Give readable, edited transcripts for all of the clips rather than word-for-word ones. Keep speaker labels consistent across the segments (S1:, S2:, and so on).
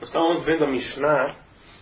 S1: Estamos vendo a Mishnah,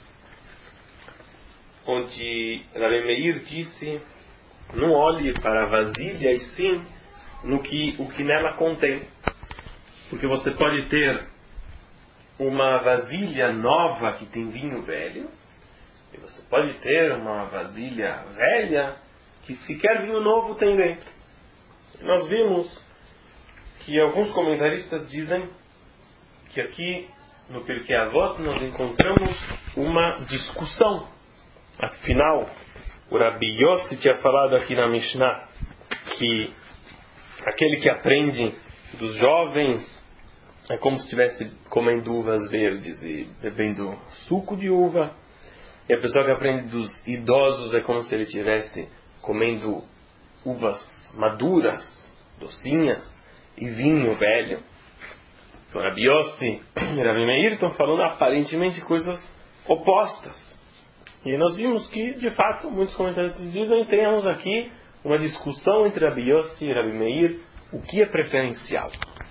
S1: onde Rabi Meir disse: não olhe para a vasilha, e sim o que nela contém. Porque você pode ter uma vasilha nova que tem vinho velho, e você pode ter uma vasilha velha que sequer vinho novo tem dentro. E nós vimos que alguns comentaristas dizem que aqui no Pirkei Avot nós encontramos uma discussão. Afinal, o Rabi Yossi tinha falado aqui na Mishnah que aquele que aprende dos jovens é como se estivesse comendo uvas verdes e bebendo suco de uva. E a pessoa que aprende dos idosos é como se ele estivesse comendo uvas maduras, docinhas, e vinho velho. Então Rabi Yossi e Rabi Meir estão falando aparentemente coisas opostas. E nós vimos que, de fato, muitos comentaristas dizem: temos aqui uma discussão entre Rabi Yossi e Rabi Meir, o que é preferencial.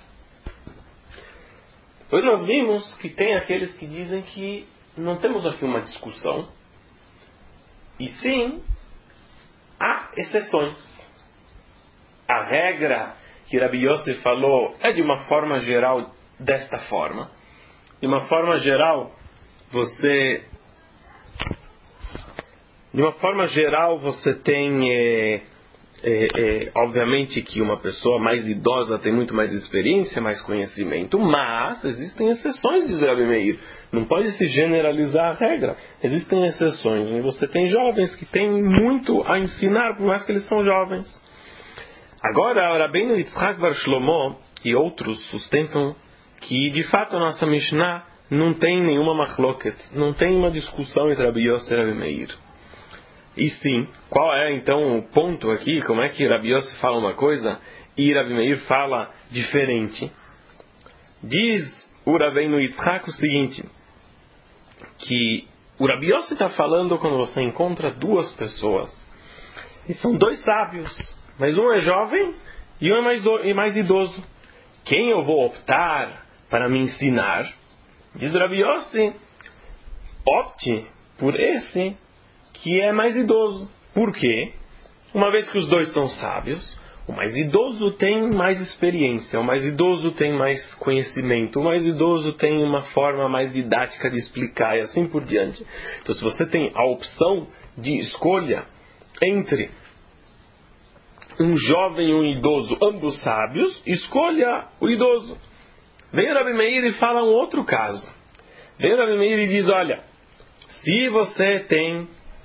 S1: Depois nós vimos que tem aqueles que dizem que não temos aqui uma discussão, e sim, há exceções. A regra que Rabi Yossi falou é de uma forma geral desta forma. De uma forma geral, você tem obviamente que uma pessoa mais idosa tem muito mais experiência, mais conhecimento, mas existem exceções, diz Rabi Meir. Não pode se generalizar a regra. Existem exceções. E você tem jovens que têm muito a ensinar, por mais que eles são jovens. Agora, Rabbeinu Yitzhak Bar Shlomo e outros sustentam que, de fato, a nossa Mishnah não tem nenhuma machloket, não tem uma discussão entre Rabi Yossi e Rabi Meir. E sim, qual é então o ponto aqui? Como é que Rabi Yossi fala uma coisa e Rabi Meir fala diferente? Diz o Rabbeinu Yitzhak o seguinte, que o Rabi Yossi está falando quando você encontra duas pessoas, e são dois sábios, mas um é jovem e um é mais idoso. Quem eu vou optar para me ensinar? Diz Rabi Yossi: opte por esse que é mais idoso. Por quê? Uma vez que os dois são sábios, o mais idoso tem mais experiência, o mais idoso tem mais conhecimento, o mais idoso tem uma forma mais didática de explicar e assim por diante. Então, se você tem a opção de escolha entre um jovem e um idoso, ambos sábios, escolha o idoso. Vem o Rabi Meir e fala um outro caso. Vem o Rabi Meir e diz: olha, se você tem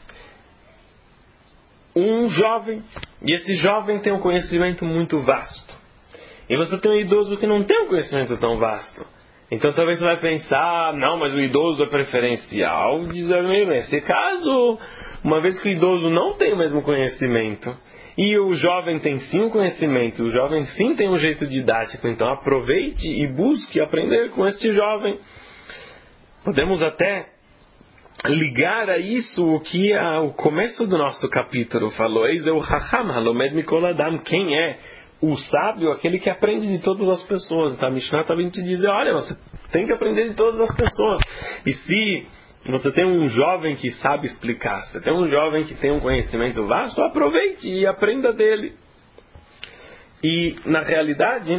S1: um jovem, e esse jovem tem um conhecimento muito vasto, e você tem um idoso que não tem um conhecimento tão vasto, então talvez você vai pensar: não, mas o idoso é preferencial. Diz Rabi Meir: nesse caso, uma vez que o idoso não tem o mesmo conhecimento, e o jovem tem sim um conhecimento, o jovem sim tem um jeito didático, então aproveite e busque aprender com este jovem. Podemos até ligar a isso o que o começo do nosso capítulo falou: eis o Chacham halomed mikol adam. Quem é o sábio? Aquele que aprende de todas as pessoas. Então a Mishnah está vindo te dizer: olha, você tem que aprender de todas as pessoas. E se você tem um jovem que sabe explicar, você tem um jovem que tem um conhecimento vasto, aproveite e aprenda dele. E na realidade,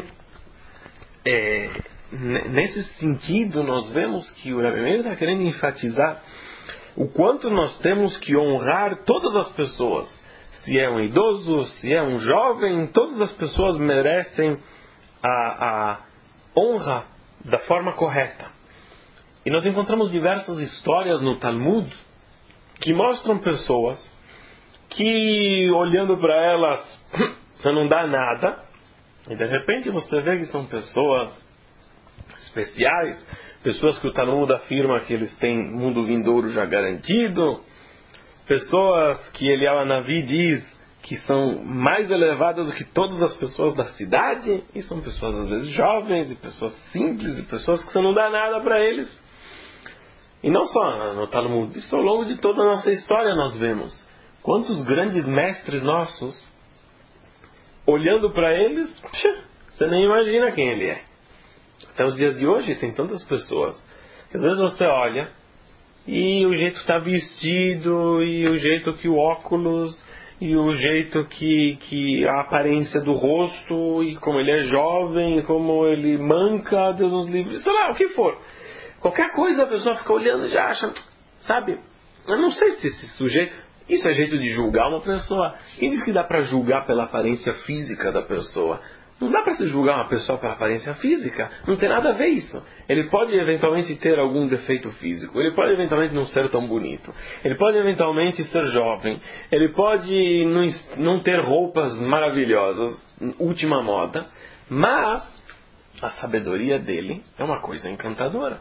S1: nesse sentido, nós vemos que o Rabi Meir está querendo enfatizar o quanto nós temos que honrar todas as pessoas. Se é um idoso, se é um jovem, todas as pessoas merecem a honra da forma correta. E nós encontramos diversas histórias no Talmud que mostram pessoas que, olhando para elas, você não dá nada, e de repente você vê que são pessoas especiais, pessoas que o Talmud afirma que eles têm mundo vindouro já garantido, pessoas que Eliyahu Hanavi diz que são mais elevadas do que todas as pessoas da cidade, e são pessoas às vezes jovens, e pessoas simples, e pessoas que você não dá nada para eles. E não só no Talmud, isso ao longo de toda a nossa história nós vemos quantos grandes mestres nossos, olhando para eles, você nem imagina quem ele é. Até os dias de hoje tem tantas pessoas Às vezes você olha e o jeito que está vestido, e o jeito que o óculos, e o jeito que a aparência do rosto, e como ele é jovem, e como ele manca, Deus nos livre, sei lá, o que for. Qualquer coisa a pessoa fica olhando e já acha, sabe? Eu não sei se esse sujeito... Isso é jeito de julgar uma pessoa. Quem diz que dá para julgar pela aparência física da pessoa? Não dá para se julgar uma pessoa pela aparência física. Não tem nada a ver isso. Ele pode eventualmente ter algum defeito físico. Ele pode eventualmente não ser tão bonito. Ele pode eventualmente ser jovem. Ele pode não ter roupas maravilhosas, última moda. Mas a sabedoria dele é uma coisa encantadora.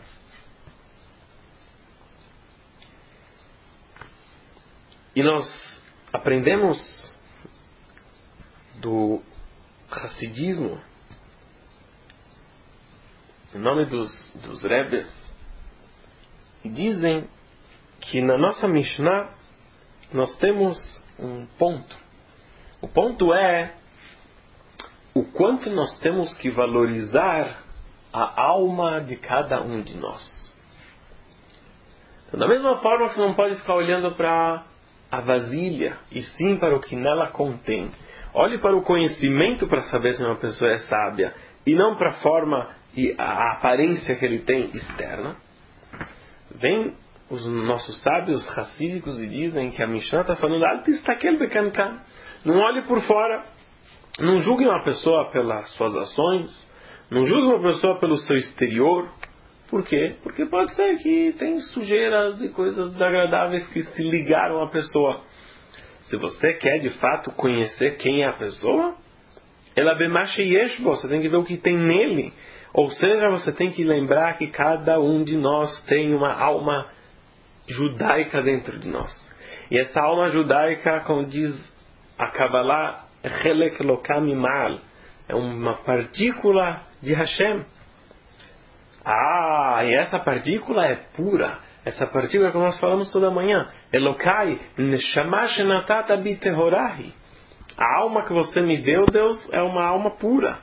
S1: E nós aprendemos do Hassidismo, em nome dos Rebes, e dizem que na nossa Mishnah nós temos um ponto. O ponto é o quanto nós temos que valorizar a alma de cada um de nós. Então, da mesma forma que você não pode ficar olhando para a vasilha, e sim para o que nela contém. Olhe para o conhecimento para saber se uma pessoa é sábia, e não para a forma e a aparência que ele tem externa. Vem os nossos sábios racídicos e dizem que a Mishnah está falando não olhe por fora, não julgue uma pessoa pelas suas ações, não julgue uma pessoa pelo seu exterior. Por quê? Porque pode ser que tem sujeiras e coisas desagradáveis que se ligaram à pessoa. Se você quer de fato conhecer quem é a pessoa, você tem que ver o que tem nele. Ou seja, você tem que lembrar que cada um de nós tem uma alma judaica dentro de nós. E essa alma judaica, como diz a Kabbalah, é uma partícula de Hashem. E essa partícula é pura. Essa partícula que nós falamos toda manhã. Elokai, neshama shenatata bitehorahi. A alma que você me deu, Deus, é uma alma pura.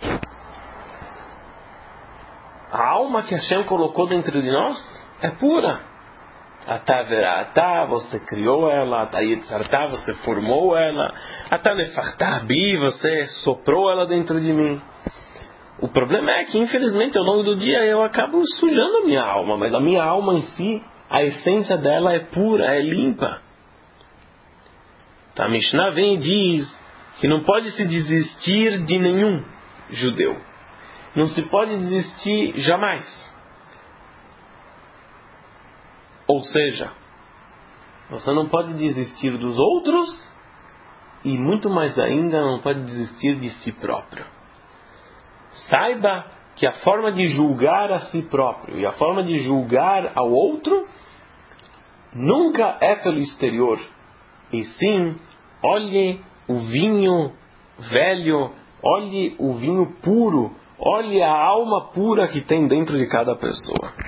S1: A alma que Hashem colocou dentro de nós é pura. Ataverata, você criou ela. Atayitzarta, você formou ela. Atanefartar bi, você soprou ela dentro de mim. O problema é que, infelizmente, ao longo do dia eu acabo sujando a minha alma, mas a minha alma em si, a essência dela é pura, é limpa. Tá, a Mishnah vem e diz que não pode se desistir de nenhum judeu. Não se pode desistir jamais. Ou seja, você não pode desistir dos outros e, muito mais ainda, não pode desistir de si próprio. Saiba que a forma de julgar a si próprio e a forma de julgar ao outro nunca é pelo exterior. E sim, olhe o vinho velho, olhe o vinho puro, olhe a alma pura que tem dentro de cada pessoa.